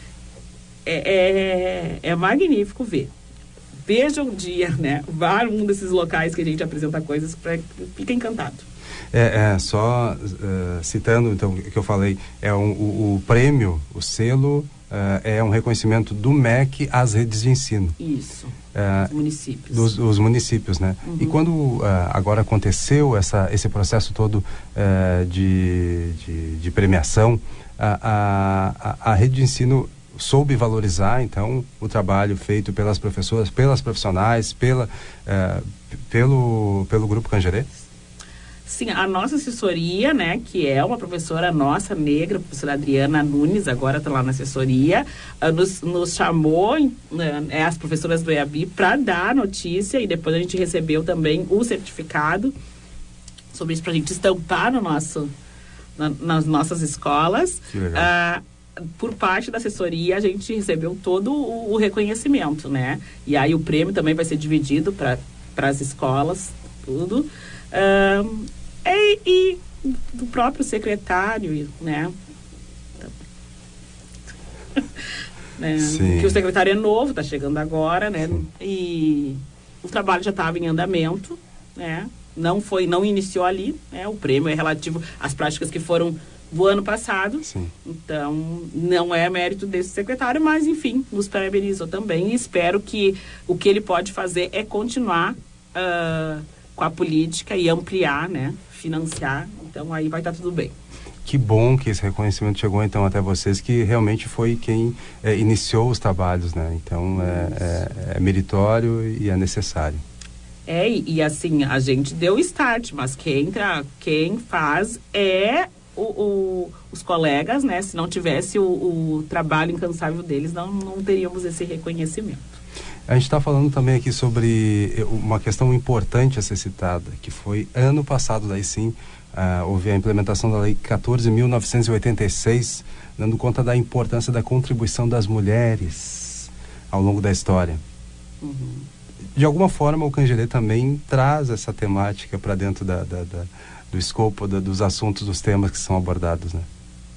é, é, é magnífico ver. Veja um dia, né? Vá a um desses locais que a gente apresenta coisas para fica encantado. É, é só uh, citando então o que eu falei, é um, o, o prêmio, o selo uh, é um reconhecimento do M E C às redes de ensino. Isso. Uh, os municípios. Dos os municípios, né? Uhum. E quando uh, agora aconteceu essa, esse processo todo uh, de, de, de premiação, a, a, a rede de ensino soube valorizar, então, o trabalho feito pelas professoras, pelas profissionais, pela, uh, pelo, pelo Grupo Cangerê? Sim, a nossa assessoria, né, que é uma professora nossa, negra, a professora Adriana Nunes, agora está lá na assessoria, uh, nos, nos chamou, uh, é, as professoras do E A B I, para dar a notícia, e depois a gente recebeu também o certificado sobre isso, para a gente estampar no nosso, na, nas nossas escolas. Que legal. Uh, por parte da assessoria, a gente recebeu todo o, o reconhecimento, né? E aí o prêmio também vai ser dividido para as escolas, tudo. Uh, e, e do próprio secretário, né? né? Que o secretário é novo, está chegando agora, né? Sim. E o trabalho já estava em andamento, né? Não foi, não iniciou ali, né? O prêmio é relativo às práticas que foram do ano passado. Sim. Então, não é mérito desse secretário, mas, enfim, nos parabenizou também. E espero que o que ele pode fazer é continuar uh, com a política e ampliar, né? Financiar. Então, aí vai estar tudo bem. Que bom que esse reconhecimento chegou, então, até vocês, que realmente foi quem é, iniciou os trabalhos, né? Então, é, é, é meritório e é necessário. É, e, e assim, a gente deu start, mas quem, tra- quem faz é... O, o, os colegas, né? Se não tivesse o, o trabalho incansável deles, não, não teríamos esse reconhecimento. A gente está falando também aqui sobre uma questão importante a ser citada, que foi ano passado, daí sim, uh, houve a implementação da Lei quatorze mil novecentos e oitenta e seis, dando conta da importância da contribuição das mulheres ao longo da história. Uhum. De alguma forma, o Cangerê também traz essa temática para dentro da... da, da do escopo da, dos assuntos, dos temas que são abordados, né?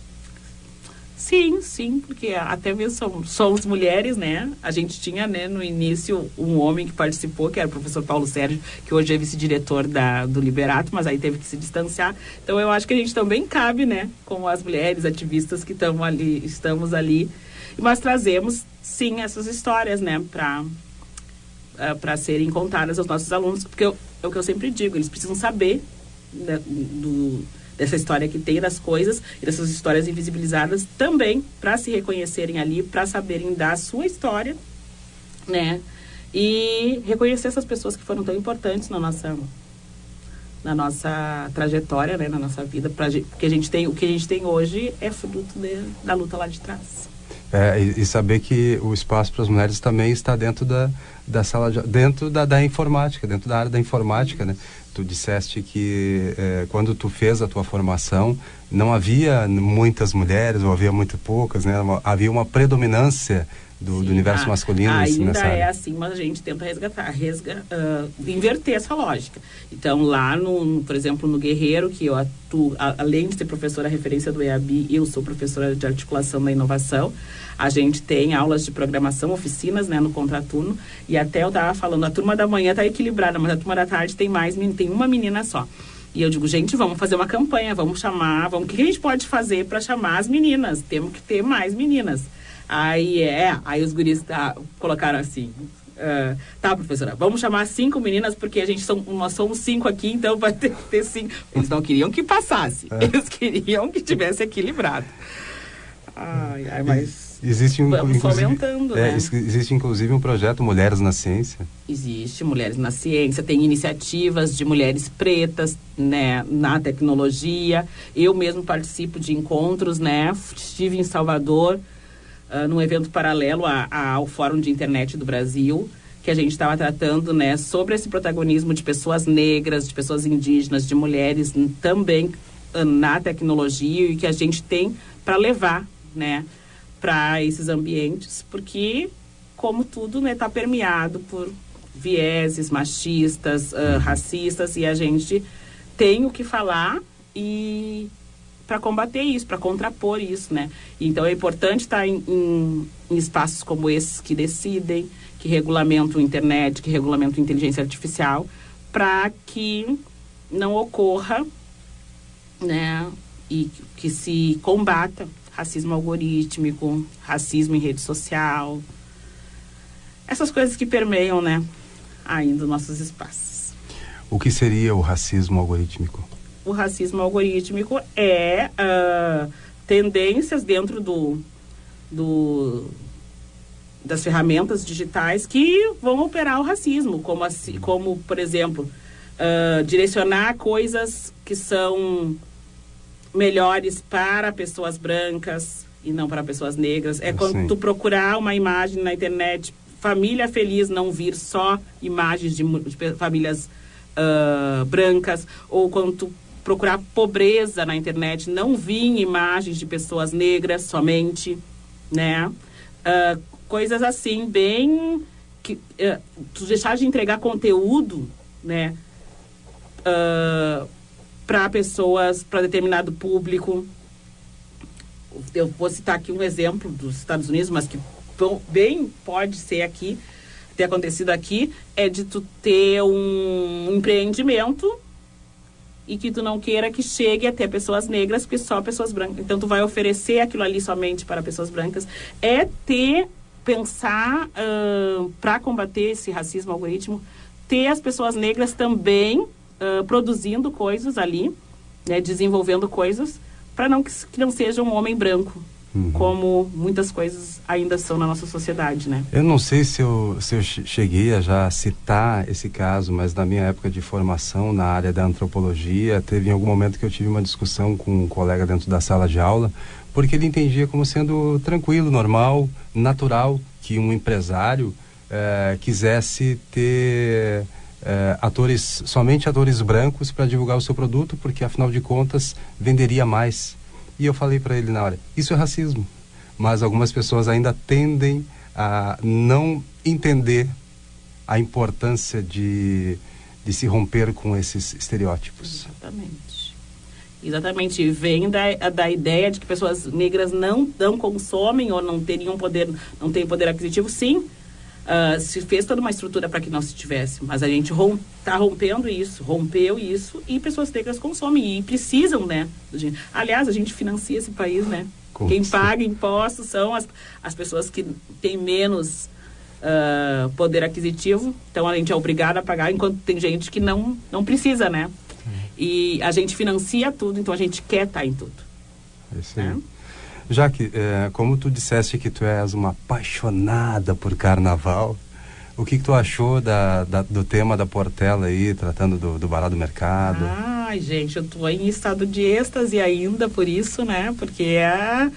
Sim, sim, porque até mesmo somos, somos mulheres, né? A gente tinha, né, no início, um homem que participou, que era o professor Paulo Sérgio, que hoje é vice-diretor da, do Liberato, mas aí teve que se distanciar. Então, eu acho que a gente também cabe, né, com as mulheres ativistas que tamo ali, estamos ali. Mas trazemos, sim, essas histórias, né, para uh, para serem contadas aos nossos alunos, porque eu, é o que eu sempre digo, eles precisam saber Da, do, dessa história que tem das coisas e dessas histórias invisibilizadas também para se reconhecerem ali, para saberem da sua história, né? E reconhecer essas pessoas que foram tão importantes na nossa na nossa trajetória, né, na nossa vida, pra, porque a gente tem, o que a gente tem hoje é fruto de, da luta lá de trás. É, e, e saber que o espaço para as mulheres também está dentro da, da sala de, dentro da, da informática, dentro da área da informática, né? Tu disseste que é, quando tu fez a tua formação não havia muitas mulheres, ou havia muito poucas, né? Havia uma predominância do, do universo a, masculino ainda nessa é área. assim, mas a gente tenta resgatar, resga, uh, inverter essa lógica. Então, lá, no, no, por exemplo, no Guerreiro, que eu atuo, a, além de ser professora referência do E A B I, eu sou professora de articulação da inovação. A gente tem aulas de programação, oficinas, né, no contraturno, e até eu estava falando, a turma da manhã está equilibrada, mas a turma da tarde tem mais, tem uma menina só. E eu digo, gente, vamos fazer uma campanha, vamos chamar, vamos, o que a gente pode fazer para chamar as meninas? Temos que ter mais meninas. Aí é, aí os guris tá, colocaram assim, uh, tá, professora, vamos chamar cinco meninas, porque a gente são, nós somos cinco aqui, então vai ter que ter cinco. Eles não queriam que passasse, é. Eles queriam que tivesse equilibrado. Ai, ai, mas existe um, vamos fomentando, é, né? Existe inclusive um projeto Mulheres na Ciência. Existe Mulheres na Ciência, tem iniciativas de mulheres pretas, né, na tecnologia. Eu mesmo participo de encontros, né, estive em Salvador, Uh, num evento paralelo a, a, ao Fórum de Internet do Brasil, que a gente estava tratando, né, sobre esse protagonismo de pessoas negras, de pessoas indígenas, de mulheres também uh, na tecnologia, e que a gente tem para levar, né, para esses ambientes, porque, como tudo, né, está permeado por vieses machistas, uh, racistas, e a gente tem o que falar e para combater isso, para contrapor isso, né? Então é importante estar em, em, em espaços como esses que decidem, que regulamentam a internet, que regulamentam a inteligência artificial, para que não ocorra, né? E que se combata racismo algorítmico, racismo em rede social, essas coisas que permeiam, né, ainda os nossos espaços. O que seria o racismo algorítmico? O racismo algorítmico é uh, tendências dentro do, do, das ferramentas digitais que vão operar o racismo, como, assim, como por exemplo, uh, direcionar coisas que são melhores para pessoas brancas e não para pessoas negras. É quando Sim. tu procurar uma imagem na internet, família feliz, não vir só imagens de, de famílias uh, brancas, ou quando tu procurar pobreza na internet, não vir imagens de pessoas negras somente, né? Uh, coisas assim, bem... que uh, tu deixar de entregar conteúdo, né? Uh, para pessoas, para determinado público. Eu vou citar aqui um exemplo dos Estados Unidos, mas que bem pode ser aqui, ter acontecido aqui, é de tu ter um empreendimento e que tu não queira que chegue até pessoas negras, porque só pessoas brancas. Então, tu vai oferecer aquilo ali somente para pessoas brancas. É ter, pensar, uh, para combater esse racismo algoritmo, ter as pessoas negras também uh, produzindo coisas ali, né, desenvolvendo coisas, para não que, que não seja um homem branco. Uhum. Como muitas coisas ainda são na nossa sociedade, né? Eu não sei se eu, se eu cheguei a já citar esse caso, mas na minha época de formação na área da antropologia, teve em algum momento que eu tive uma discussão com um colega dentro da sala de aula, porque ele entendia como sendo tranquilo, normal, natural, que um empresário eh, quisesse ter eh, atores, somente atores brancos para divulgar o seu produto, porque afinal de contas venderia mais. E eu falei para ele na hora, isso é racismo. Mas algumas pessoas ainda tendem a não entender a importância de, de se romper com esses estereótipos. Exatamente. Exatamente. Vem da, da ideia de que pessoas negras não, não consomem ou não teriam poder, não têm poder aquisitivo. Sim, uh, se fez toda uma estrutura para que não se tivesse. Mas a gente está rompendo isso, rompeu isso, e pessoas negras consomem e precisam, né? Aliás, a gente financia esse país, né? Com Quem sim. paga impostos são as, as pessoas que têm menos uh, poder aquisitivo. Então, a gente é obrigado a pagar, enquanto tem gente que não, não precisa, né? E a gente financia tudo, então a gente quer estar em tudo. Isso aí. Né? Jaque, é, como tu disseste que tu és uma apaixonada por carnaval, o que, que tu achou da, da, do tema da Portela aí, tratando do, do Bará do Mercado? Ai, gente, eu tô em estado de êxtase ainda por isso, né? Porque é...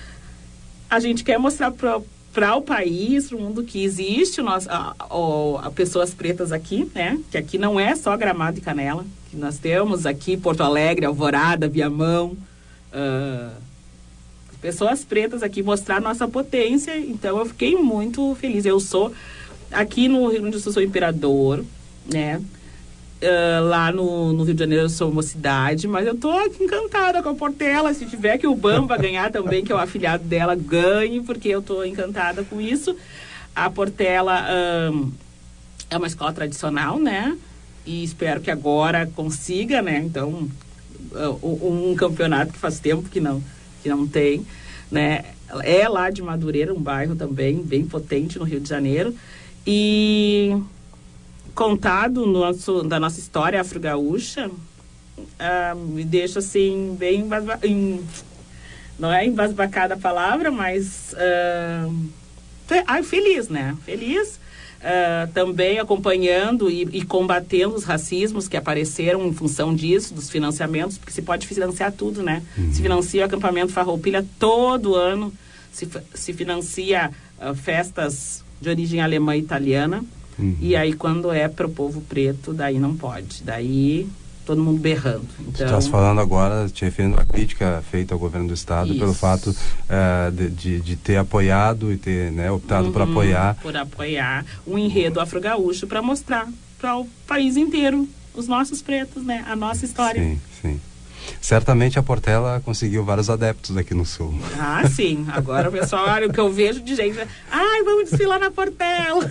a gente quer mostrar para o país, para o mundo, que existe o nosso, a, a, a pessoas pretas aqui, né? Que aqui não é só Gramado e Canela, que nós temos aqui Porto Alegre, Alvorada, Viamão, uh, pessoas pretas aqui, mostrar nossa potência. Então eu fiquei muito feliz. Eu sou, aqui no Rio Grande do Sul, sou imperador, né? Uh, lá no, no Rio de Janeiro eu sou mocidade, mas eu tô aqui encantada com a Portela. Se tiver que o Bamba ganhar também, que é o afiliado dela, ganhe, porque eu tô encantada com isso. A Portela um, é uma escola tradicional, né? E espero que agora consiga, né? Então, uh, um, um campeonato que faz tempo que não, que não tem, né? É lá de Madureira, um bairro também bem potente no Rio de Janeiro. E... contado no nosso, da nossa história afro-gaúcha, uh, me deixa assim bem embasba, em, não é embasbacada a palavra, mas uh, fe, ai, feliz, né? Feliz, uh, também acompanhando e, e combatendo os racismos que apareceram em função disso, dos financiamentos, porque se pode financiar tudo, né? Uhum. Se financia o acampamento Farroupilha todo ano, se, se financia uh, festas de origem alemã e italiana. Uhum. E aí, quando é para o povo preto, daí não pode. Daí, todo mundo berrando. Então... Tu estás falando agora, te referindo à crítica feita ao governo do Estado, isso, pelo fato uh, de, de, de ter apoiado e ter, né, optado uhum, por apoiar... Por apoiar um enredo afro-gaúcho para mostrar para o país inteiro os nossos pretos, né? A nossa história. Sim, sim. Certamente a Portela conseguiu vários adeptos aqui no Sul. Ah, sim. Agora o pessoal, olha, o que eu vejo de gente... Ai, vamos desfilar na Portela.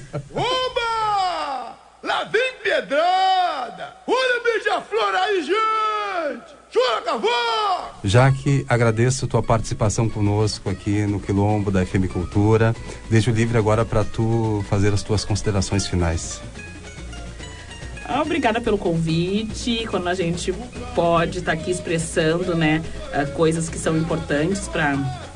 Oba! Lá vem pedrada! Olha beija-flor aí, gente! Chora, cavalo! Jaque, agradeço tua participação conosco aqui no Quilombo da F M Cultura. Deixo livre agora para tu fazer as tuas considerações finais. Obrigada pelo convite. Quando a gente pode estar aqui expressando, né, coisas que são importantes para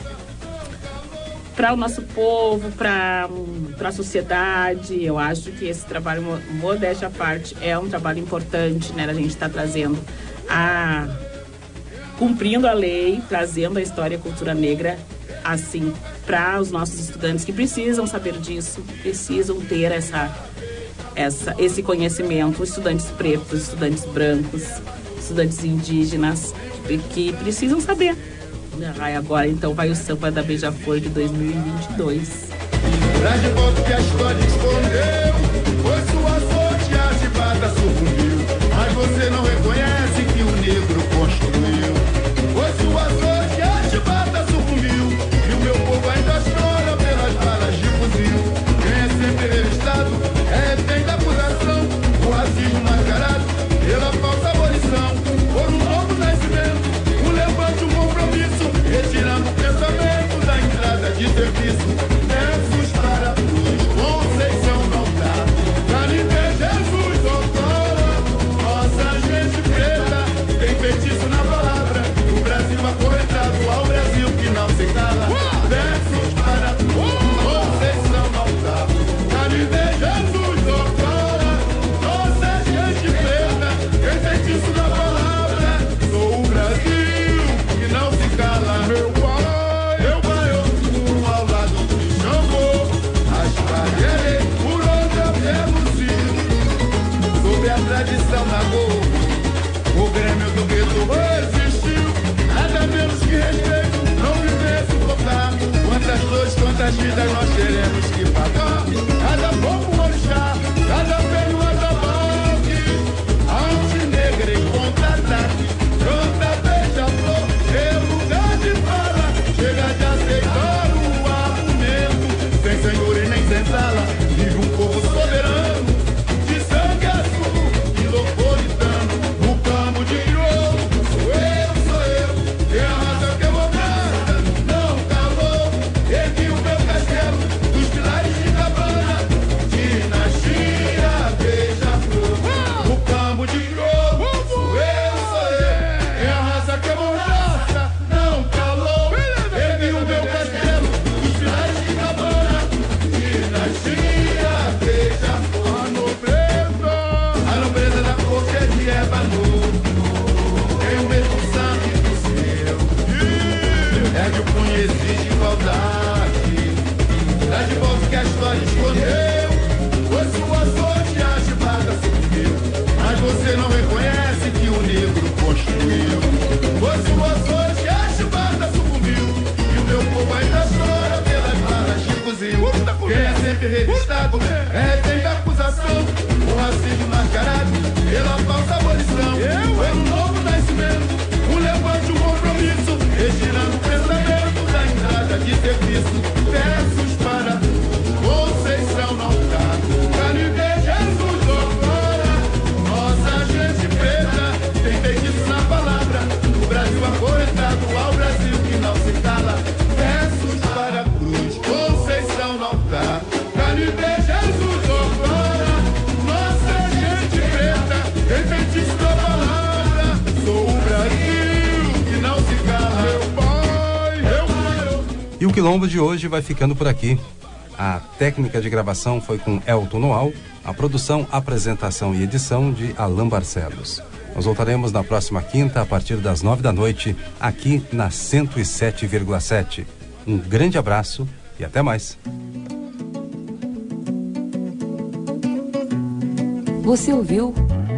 para o nosso povo, para para a sociedade, eu acho que esse trabalho, modéstia à parte, é um trabalho importante, né? A gente está trazendo a cumprindo a lei, trazendo a história e a cultura negra assim para os nossos estudantes que precisam saber disso, precisam ter essa Essa, esse conhecimento, estudantes pretos, estudantes brancos, estudantes indígenas, que precisam saber. Aí agora, então, vai o samba da Beija-Flor de dois mil e vinte e dois. Traz de volta que a história escondeu, foi sua sorte, a chibata sucumbiu, mas você não reconhece que o negro construiu. Foi sua sorte, a chibata sucumbiu, e o meu povo ainda chora pelas balas de fuzil. Quem é sempre revistado é refém da acusação, o racismo mascarado pela falsa abolição. Por um novo nascimento, um levante, um compromisso, retirando o pensamento da entrada de serviço. Versos para a cruz, Conceição não dá. negro construiu. Fosse o Açores que a chibata sucumbiu, e o meu povo ainda chora pelas balas de fuzil. Quem é sempre revistado é refém da acusação, o racismo mascarado pela falsa abolição. Foi um novo nascimento, um levante, um compromisso, retirando o pensamento da entrada de serviço. Versos para Conceição não tá, Caribe, Jesus agora. Nossa gente preta tem feitiço na palavra, o Brasil acorrentado ao Brasil que não se cala. Versos para Cruz, Conceição não tá, Caribe, Jesus agora. Nossa gente preta tem feitiço na palavra, sou o Brasil que não se cala. Meu pai, meu pai. E o Quilombo de hoje vai ficando por aqui. A técnica de gravação foi com Elton Noal, a produção, apresentação e edição de Alain Barcelos. Nós voltaremos na próxima quinta, a partir das nove da noite, aqui na cento e sete vírgula sete. Um grande abraço e até mais. Você ouviu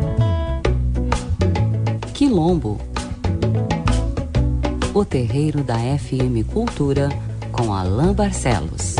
Quilombo, o terreiro da F M Cultura, com Alain Barcelos.